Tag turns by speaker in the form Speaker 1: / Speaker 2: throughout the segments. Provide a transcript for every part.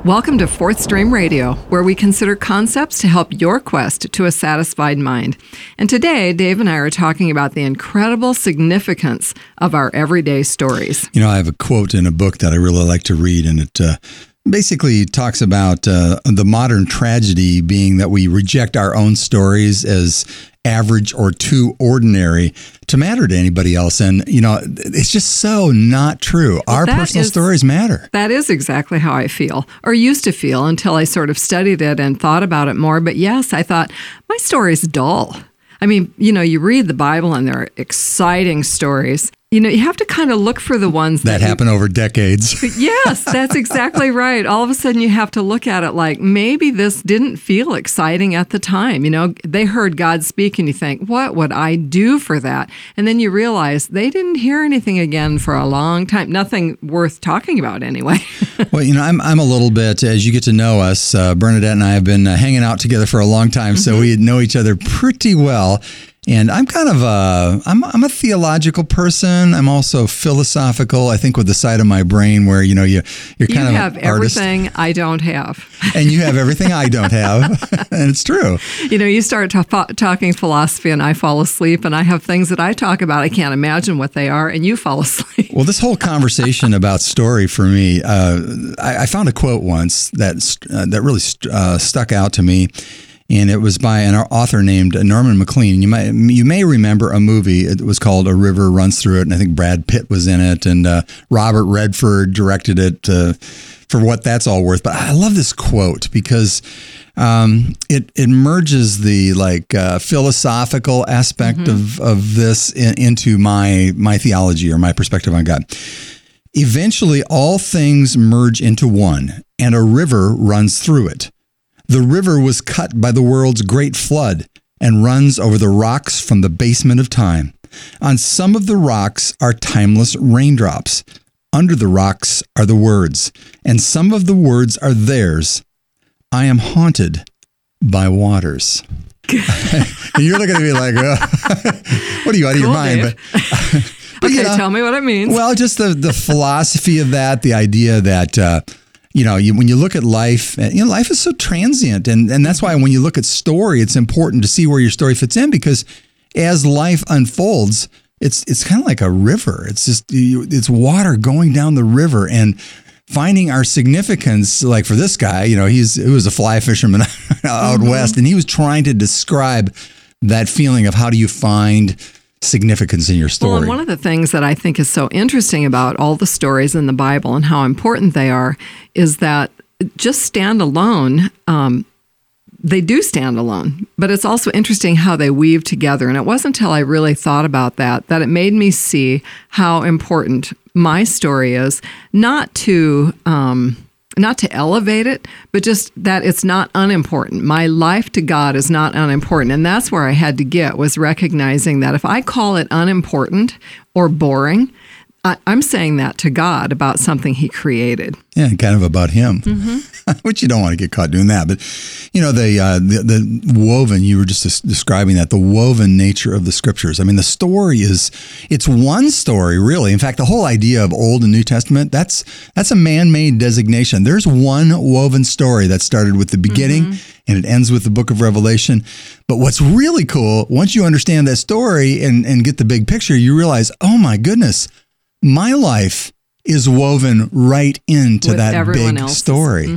Speaker 1: Welcome to Fourth Stream Radio, where we consider concepts to help your quest to a satisfied mind. And today, Dave and I are talking about the incredible significance of our everyday stories.
Speaker 2: You know, I have a quote in a book that I really like to read, and it basically talks about the modern tragedy being that we reject our own stories as average or too ordinary to matter to anybody else. And, you know, it's just so not true. Our personal stories matter.
Speaker 1: That is exactly how I feel, or used to feel, until I sort of studied it and thought about it more. But yes, I thought, my story's dull. I mean, you know, you read the Bible and there are exciting stories. You know, you have to kind of look for the ones
Speaker 2: that happen over decades.
Speaker 1: Yes, that's exactly right. All of a sudden you have to look at it like, maybe this didn't feel exciting at the time. You know, they heard God speak and you think, what would I do for that? And then you realize they didn't hear anything again for a long time. Nothing worth talking about anyway.
Speaker 2: Well, you know, I'm a little bit, as you get to know us, Bernadette and I have been hanging out together for a long time, so we know each other pretty well. And I'm kind of I'm a theological person. I'm also philosophical, I think, with the side of my brain where, you know, you're kind of an artist.
Speaker 1: You have everything I don't have.
Speaker 2: And you have everything I don't have. And it's true.
Speaker 1: You know, you start talking philosophy and I fall asleep, and I have things that I talk about. I can't imagine what they are, and you fall asleep.
Speaker 2: Well, this whole conversation about story for me, I found a quote once that really stuck out to me. And it was by an author named Norman Maclean. You may remember a movie. It was called A River Runs Through It, and I think Brad Pitt was in it, and Robert Redford directed it for what that's all worth. But I love this quote because it merges the philosophical aspect of this into my theology or my perspective on God. Eventually, all things merge into one, and a river runs through it. The river was cut by the world's great flood and runs over the rocks from the basement of time. On some of the rocks are timeless raindrops. Under the rocks are the words, and some of the words are theirs. I am haunted by waters. And you're looking at me like, what are you, out of your mind?
Speaker 1: But, okay, tell me what it means.
Speaker 2: Well, just the philosophy of that, the idea that... when you look at life, life is so transient. And that's why when you look at story, it's important to see where your story fits in, because as life unfolds, it's kind of like a river. It's just, it's water going down the river and finding our significance. Like for this guy, he was a fly fisherman out west, and he was trying to describe that feeling of how do you find significance in your story.
Speaker 1: Well, and one of the things that I think is so interesting about all the stories in the Bible and how important they are is that just stand alone, they do stand alone, but it's also interesting how they weave together. And it wasn't until I really thought about that it made me see how important my story is, not to elevate it, but just that it's not unimportant. My life to God is not unimportant. And that's where I had to get, was recognizing that if I call it unimportant or boring, I'm saying that to God about something he created.
Speaker 2: Yeah, kind of about him, which you don't want to get caught doing that. But, the woven, you were just describing that, the woven nature of the scriptures. I mean, the story it's one story, really. In fact, the whole idea of Old and New Testament, that's a man-made designation. There's one woven story that started with the beginning and it ends with the book of Revelation. But what's really cool, once you understand that story and get the big picture, you realize, oh my goodness, my life is woven right into
Speaker 1: with
Speaker 2: that big
Speaker 1: else's
Speaker 2: story.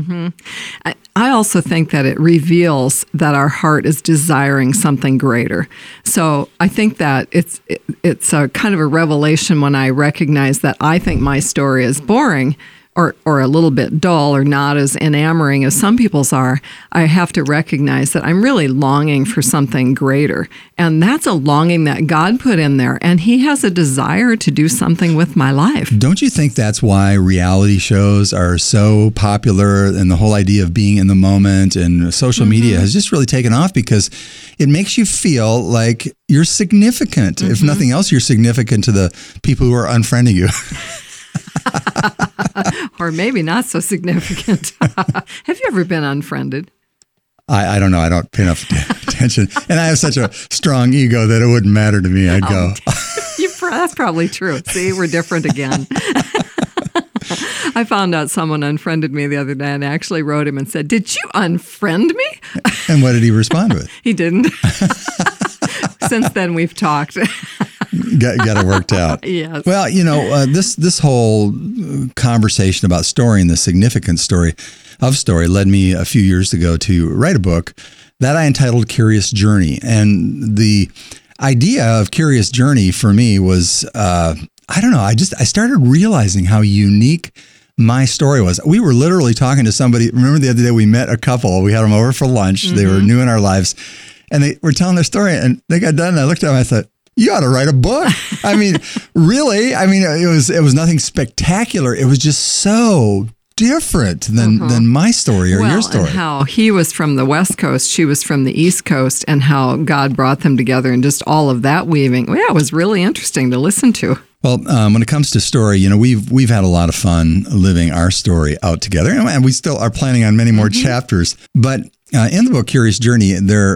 Speaker 1: I also think that it reveals that our heart is desiring something greater. So I think that it's a kind of a revelation when I recognize that I think my story is boring or a little bit dull or not as enamoring as some people's are. I have to recognize that I'm really longing for something greater. And that's a longing that God put in there. And he has a desire to do something with my life.
Speaker 2: Don't you think that's why reality shows are so popular, and the whole idea of being in the moment and social media has just really taken off, because it makes you feel like you're significant. If nothing else, you're significant to the people who are unfriending you.
Speaker 1: Or maybe not so significant. Have you ever been unfriended?
Speaker 2: I don't know. I don't pay enough attention. And I have such a strong ego that it wouldn't matter to me. I'd go.
Speaker 1: That's probably true. See, we're different again. I found out someone unfriended me the other day and actually wrote him and said, "Did you unfriend me?"
Speaker 2: And what did he respond with?
Speaker 1: He didn't. Since then, we've talked.
Speaker 2: Got it worked out.
Speaker 1: Yes.
Speaker 2: Well, this whole conversation about story and the significant story led me a few years ago to write a book that I entitled Curious Journey. And the idea of Curious Journey for me was, I don't know, I started realizing how unique my story was. We were literally talking to somebody. Remember the other day we met a couple. We had them over for lunch. Mm-hmm. They were new in our lives. And they were telling their story. And they got done. And I looked at them and I thought, you ought to write a book. I mean, really? I mean, it was nothing spectacular. It was just so different than my story or your story.
Speaker 1: And how he was from the West Coast, she was from the East Coast, and how God brought them together and just all of that weaving. Well, yeah, it was really interesting to listen to.
Speaker 2: Well, when it comes to story, we've had a lot of fun living our story out together, and we still are planning on many more chapters. But in the book Curious Journey,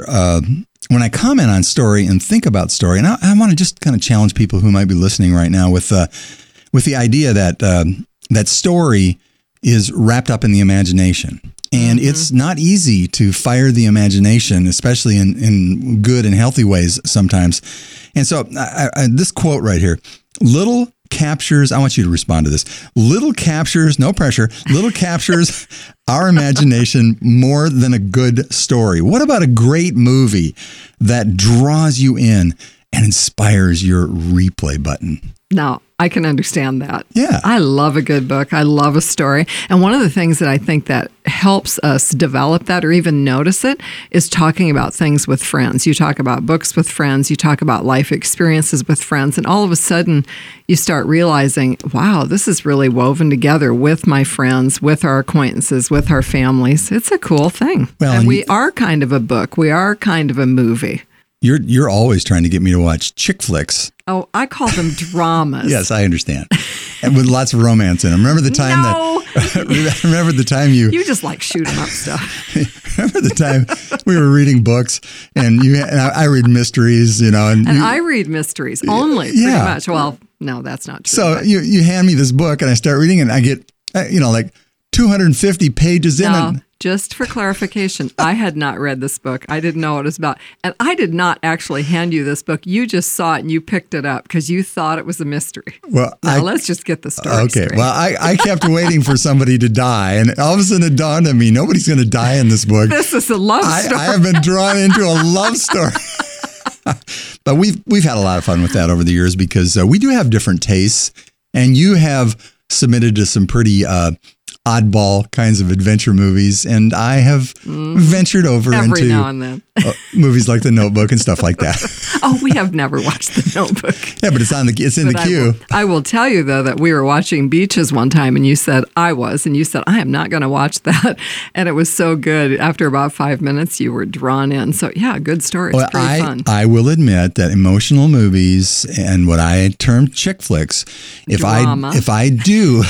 Speaker 2: when I comment on story and think about story, and I want to just kind of challenge people who might be listening right now with the idea that story is wrapped up in the imagination. And it's not easy to fire the imagination, especially in good and healthy ways sometimes. And so this quote right here, little captures, I want you to respond to this. Little captures, no pressure, little captures our imagination more than a good story. What about a great movie that draws you in and inspires your replay button?
Speaker 1: Now, I can understand that.
Speaker 2: Yeah.
Speaker 1: I love a good book. I love a story. And one of the things that I think that helps us develop that or even notice it is talking about things with friends. You talk about books with friends. You talk about life experiences with friends. And all of a sudden, you start realizing, wow, this is really woven together with my friends, with our acquaintances, with our families. It's a cool thing. Well, and we are kind of a book. We are kind of a movie.
Speaker 2: You're always trying to get me to watch chick flicks.
Speaker 1: Oh, I call them dramas.
Speaker 2: Yes, I understand. And with lots of romance in them. Remember the time remember the time
Speaker 1: you just like shoot 'em up stuff.
Speaker 2: Remember the time we were reading books and I read mysteries, and
Speaker 1: I read mysteries only, pretty much. Well, no, that's not true.
Speaker 2: So you hand me this book and I start reading it and I get, like 250 pages in it.
Speaker 1: Just for clarification, I had not read this book. I didn't know what it was about. And I did not actually hand you this book. You just saw it and you picked it up because you thought it was a mystery. Well, let's just get the story straight.
Speaker 2: Well, I kept waiting for somebody to die. And all of a sudden it dawned on me, nobody's going to die in this book.
Speaker 1: This is a love story.
Speaker 2: I have been drawn into a love story. But we've had a lot of fun with that over the years because we do have different tastes. And you have submitted to some pretty oddball kinds of adventure movies, and I have ventured over
Speaker 1: every now and then
Speaker 2: movies like The Notebook and stuff like that.
Speaker 1: Oh, we have never watched The Notebook.
Speaker 2: Yeah, but it's in the queue.
Speaker 1: I will tell you though that we were watching Beaches one time, and you said I am not going to watch that, and it was so good. After about 5 minutes, you were drawn in. So yeah, good story. It's pretty fun.
Speaker 2: I will admit that emotional movies and what I term chick flicks, if I do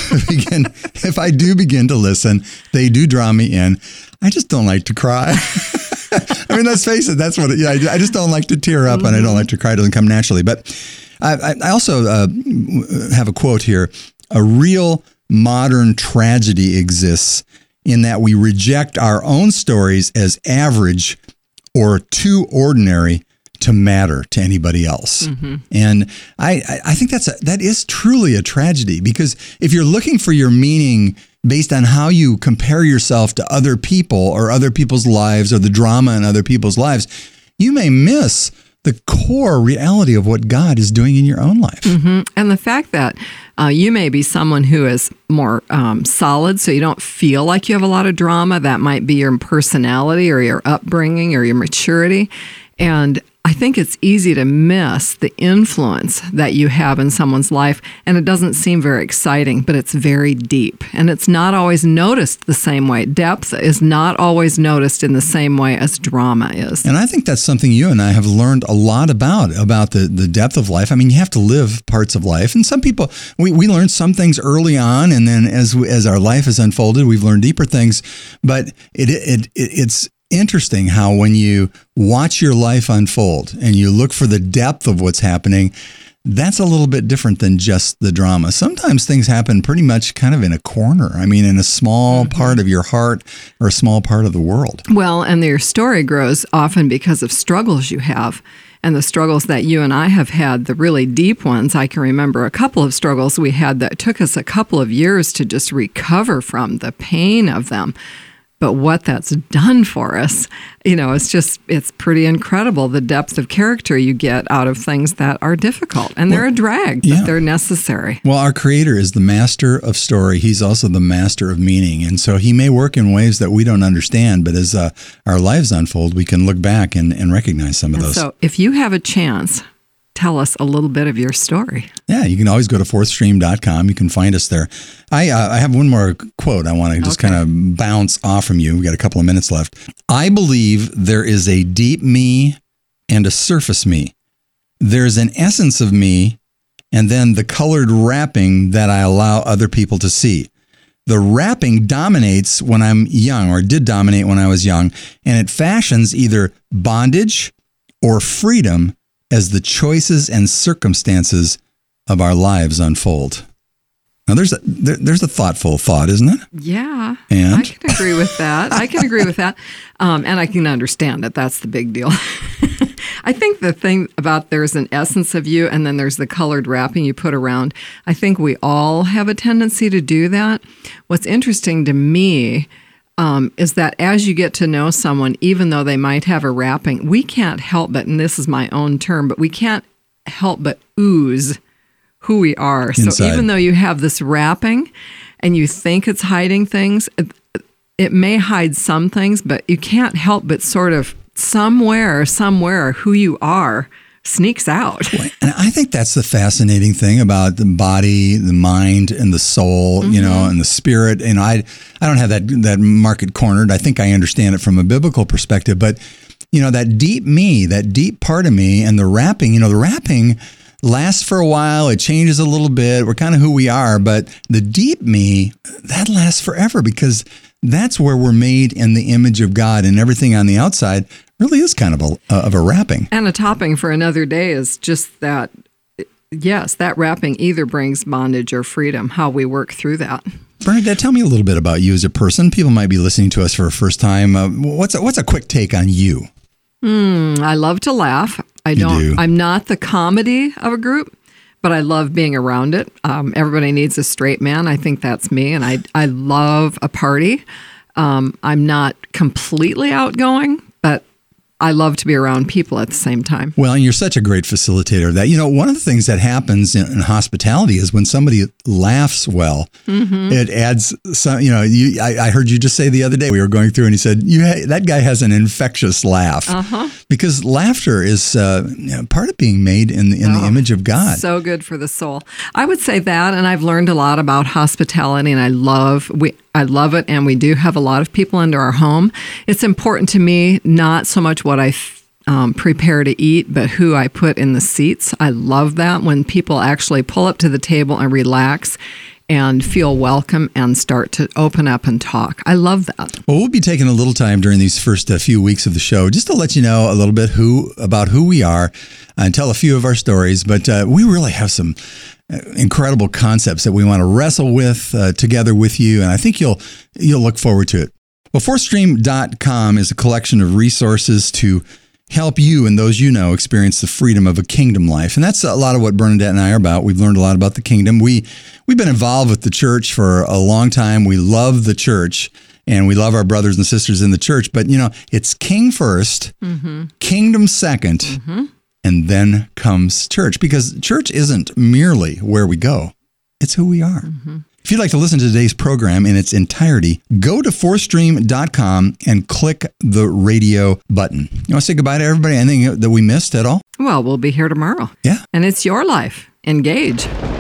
Speaker 2: begin to listen, they do draw me in. I just don't like to cry. I mean, let's face it. That's what I just don't like to tear up, and I don't like to cry. It doesn't come naturally. But I also have a quote here. A real modern tragedy exists in that we reject our own stories as average or too ordinary to matter to anybody else. Mm-hmm. And I think that is truly a tragedy, because if you're looking for your meaning based on how you compare yourself to other people or other people's lives or the drama in other people's lives, you may miss the core reality of what God is doing in your own life.
Speaker 1: Mm-hmm. And the fact that you may be someone who is more solid, so you don't feel like you have a lot of drama. That might be your personality or your upbringing or your maturity. And I think it's easy to miss the influence that you have in someone's life, and it doesn't seem very exciting, but it's very deep, and it's not always noticed the same way. Depth is not always noticed in the same way as drama is.
Speaker 2: And I think that's something you and I have learned a lot about the depth of life. I mean, you have to live parts of life, and some people, we learn some things early on, and then as our life has unfolded, we've learned deeper things, but it's interesting how when you watch your life unfold and you look for the depth of what's happening, that's a little bit different than just the drama. Sometimes things happen pretty much kind of in a corner. I mean, in a small part of your heart or a small part of the world.
Speaker 1: Well, and your story grows often because of struggles you have. And the struggles that you and I have had, the really deep ones, I can remember a couple of struggles we had that took us a couple of years to just recover from the pain of them. But what that's done for us, it's pretty incredible, the depth of character you get out of things that are difficult. And they're a drag, but they're necessary.
Speaker 2: Well, our Creator is the master of story. He's also the master of meaning. And so he may work in ways that we don't understand, but as our lives unfold, we can look back and recognize some of those.
Speaker 1: So if you have a chance, tell us a little bit of your story.
Speaker 2: Yeah, you can always go to fourthstream.com. You can find us there. I have one more quote I want to just kind of bounce off from you. We got a couple of minutes left. I believe there is a deep me and a surface me. There's an essence of me and then the colored wrapping that I allow other people to see. The wrapping dominates when I'm young, or did dominate when I was young, and it fashions either bondage or freedom as the choices and circumstances of our lives unfold. Now, there's a thoughtful thought, isn't it?
Speaker 1: Yeah,
Speaker 2: and?
Speaker 1: I can agree with that. And I can understand it. That's the big deal. I think the thing about there's an essence of you and then there's the colored wrapping you put around, I think we all have a tendency to do that. What's interesting to me is that as you get to know someone, even though they might have a wrapping, we can't help but, and this is my own term, but we can't help but ooze who we are.
Speaker 2: Inside.
Speaker 1: So even though you have this wrapping and you think it's hiding things, it may hide some things, but you can't help but sort of somewhere, who you are sneaks out.
Speaker 2: And I think that's the fascinating thing about the body, the mind, and the soul, and the spirit. And I don't have that market cornered. I think I understand it from a biblical perspective. But, that deep me, that deep part of me, and the wrapping, the wrapping lasts for a while. It changes a little bit. We're kind of who we are. But the deep me, that lasts forever because that's where we're made in the image of God, and everything on the outside really is kind of a wrapping.
Speaker 1: And a topping for another day is just that, yes, that wrapping either brings bondage or freedom, how we work through that.
Speaker 2: Bernadette, tell me a little bit about you as a person. People might be listening to us for the first time. What's a quick take on you?
Speaker 1: I love to laugh. I'm not the comedy of a group, but I love being around it. Everybody needs a straight man. I think that's me. And I love a party. I'm not completely outgoing, but I love to be around people at the same time.
Speaker 2: Well, and you're such a great facilitator of that. One of the things that happens in hospitality is when somebody laughs well, it adds some, I heard you just say the other day, we were going through and you said, that guy has an infectious laugh. Because laughter is part of being made in the image of God.
Speaker 1: So good for the soul. I would say that, and I've learned a lot about hospitality, and I love it, and we do have a lot of people into our home. It's important to me, not so much what I prepare to eat, but who I put in the seats. I love that when people actually pull up to the table and relax and feel welcome and start to open up and talk. I love that.
Speaker 2: Well, we'll be taking a little time during these first few weeks of the show just to let you know a little bit about who we are and tell a few of our stories. But we really have some incredible concepts that we want to wrestle with together with you, and I think you'll look forward to it. Well, fourthstream.com is a collection of resources to help you and those experience the freedom of a kingdom life. And that's a lot of what Bernadette and I are about. We've learned a lot about the kingdom. We've been involved with the church for a long time. We love the church and we love our brothers and sisters in the church. But, it's king first, kingdom second, and then comes church. Because church isn't merely where we go. It's who we are. If you'd like to listen to today's program in its entirety, go to fourthstream.com and click the radio button. You want to say goodbye to everybody? Anything that we missed at all?
Speaker 1: Well, we'll be here tomorrow.
Speaker 2: Yeah.
Speaker 1: And it's your life. Engage.